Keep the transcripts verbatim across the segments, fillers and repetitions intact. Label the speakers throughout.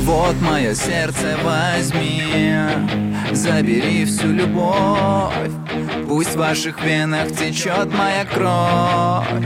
Speaker 1: Вот мое сердце возьми, забери всю любовь. Пусть в ваших венах течет моя кровь.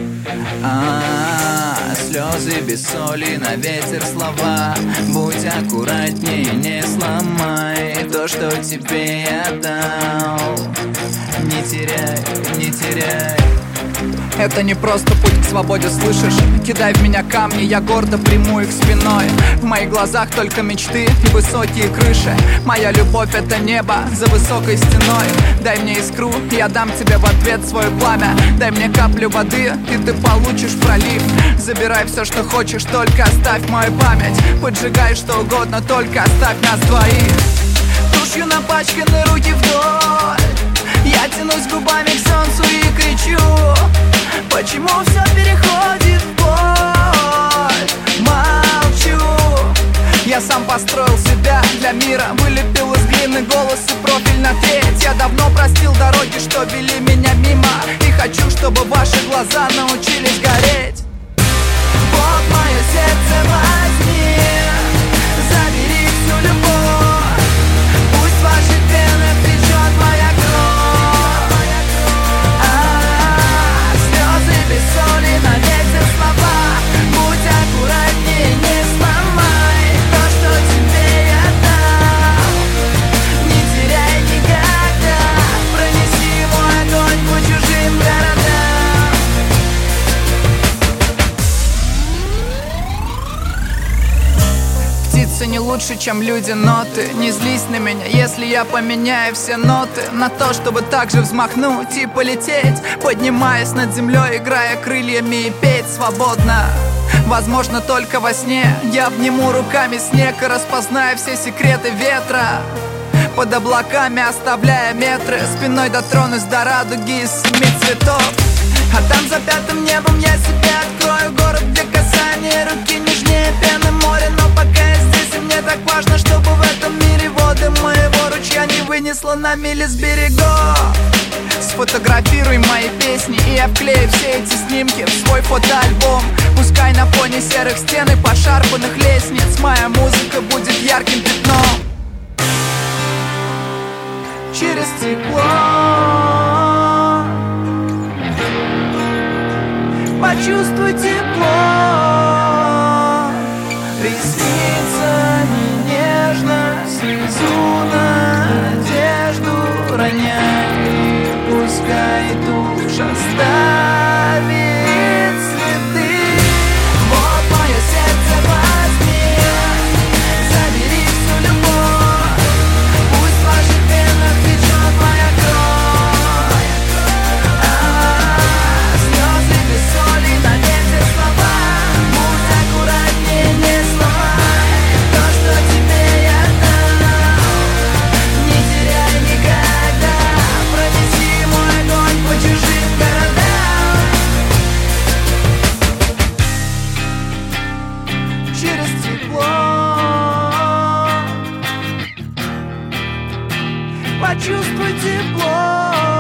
Speaker 1: А-а-а, слезы без соли, на ветер слова. Будь аккуратнее, не сломай то, что тебе я дал. Не теряй, не теряй.
Speaker 2: Это не просто путь к свободе, слышишь? Кидай в меня камни, я гордо приму их спиной. В моих глазах только мечты и высокие крыши. Моя любовь — это небо за высокой стеной. Дай мне искру, я дам тебе в ответ свое пламя. Дай мне каплю воды, и ты получишь пролив. Забирай все, что хочешь, только оставь мою память. Поджигай что угодно, только оставь нас двоих. Тушью напачканы руки вдоль. Я тянусь губами к солнцу и кричу: почему все переходит в боль? Молчу. Я сам построил себя для мира, вылепил из глины голос и профиль на треть. Я давно простил дороги, что вели меня мимо, и хочу, чтобы ваши глаза научились гореть. Вот мое сердце возьми, забери всю любовь. Пусть в ваших венах течет моя кровь. Соли на ветер слова. Будь аккуратнее, не сломай то, что тебе я дал. Не теряй никогда. Пронеси мой огонь по чужим городам. Птицы не лучше, чем люди, но ты не злись на меня, если я поменяю все ноты на то, чтобы также взмахнуть и полететь, поднимаясь над землей, играя крыльями и петь свободно. Возможно, только во сне я обниму руками снег и распознаю все секреты ветра. Под облаками оставляя метры, спиной дотронусь до радуги из семи цветов. А там за пятым небом я себе открою город, где касание руки нежнее пены моря. Но пока я здесь, и мне так важно, чтобы в этом мире воды моего ручья не вынесло на мили с берегов. Сфотографируй мои песни, и я вклею все эти снимки в свой фотоальбом. Пускай на фоне серых стен и пошарпанных лестниц моя музыка будет ярким пятном. Через стекло почувствуй тепло. Ресницами нежно слезу надежду роняй. И пускай душа оставит следы. Вот мое сердце возьми, забери всю любовь. Пусть в ваших венах течет моя кровь. А-а-а, слезы без соли на ветер слова. Будь аккуратнее, не сломай то, что тебе я дал. Не теряй никогда. Пронеси мой огонь по чужим городам. Через тепло почувствуй тепло.